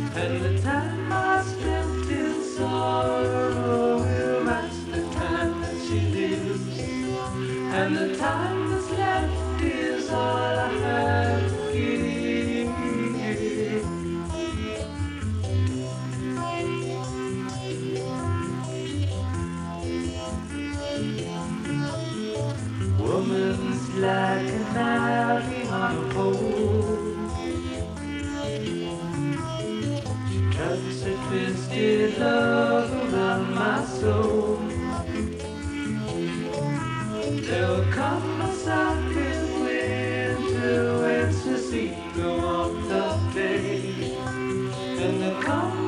And the time I spent in sorrow will match the time that she lives. And the time that's left is all I have to give. Woman's like a knife on a pole. Cuts a twisted love around my soul. There'll come a second winter when Cecilia won't the day. And there'll come